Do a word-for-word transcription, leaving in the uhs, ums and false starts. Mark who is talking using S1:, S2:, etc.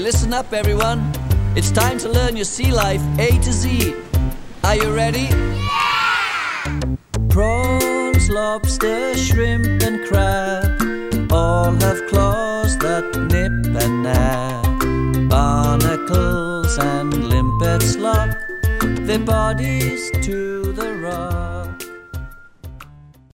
S1: listen up everyone. It's time to learn your sea life A to Z. Are you ready?
S2: Yeah!
S1: Prawns, lobster, shrimp and crab all have claws that nip and nab. Barnacles and limpets lock their bodies to